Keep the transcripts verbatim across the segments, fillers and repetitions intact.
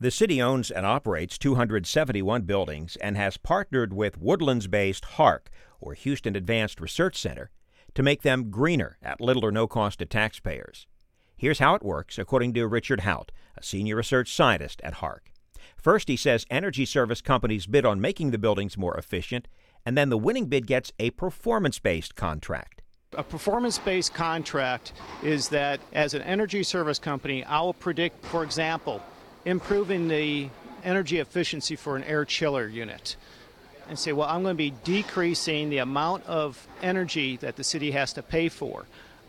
The city owns and operates two hundred seventy-one buildings and has partnered with Woodlands-based HARC, or Houston Advanced Research Center, to make them greener at little or no cost to taxpayers. Here's how it works, according to Richard Hout, a senior research scientist at HARC. First, he says energy service companies bid on making the buildings more efficient, and then the winning bid gets a performance-based contract. A performance-based contract is that as an energy service company, I will predict, for example, improving the energy efficiency for an air chiller unit and say, well, I'm going to be decreasing the amount of energy that the city has to pay for.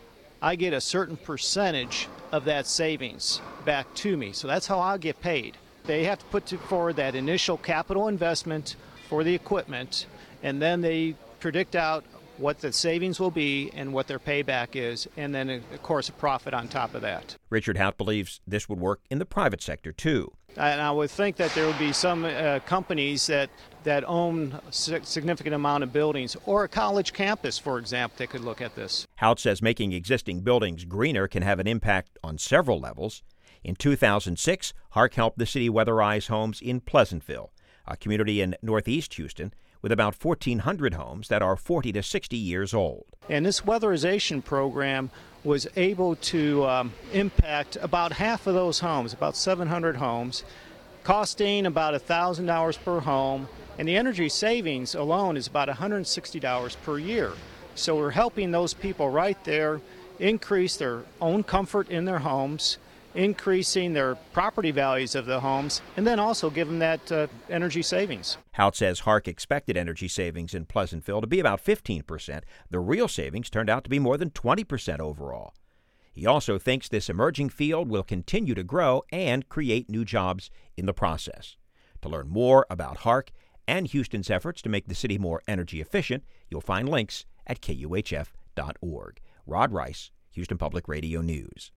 I get a certain percentage of that savings back to me. So that's how I'll get paid. They have to put forward that initial capital investment for the equipment, and then they predict out what the savings will be and what their payback is, and then, of course, a profit on top of that. Richard Hout believes this would work in the private sector, too. And I would think that there would be some uh, companies that, that own a significant amount of buildings, or a college campus, for example, that could look at this. Hout says making existing buildings greener can have an impact on several levels. In two thousand six, HARC helped the city weatherize homes in Pleasantville, a community in northeast Houston with about fourteen hundred homes that are forty to sixty years old. And this weatherization program was able to um, impact about half of those homes, about seven hundred homes, costing about one thousand dollars per home, and the energy savings alone is about one hundred sixty dollars per year. So we're helping those people right there increase their own comfort in their homes, increasing their property values of the homes, and then also give them that uh, energy savings. Hout says HARC expected energy savings in Pleasantville to be about fifteen percent. The real savings turned out to be more than twenty percent overall. He also thinks this emerging field will continue to grow and create new jobs in the process. To learn more about HARC and Houston's efforts to make the city more energy efficient, you'll find links at K U H F dot org. Rod Rice, Houston Public Radio News.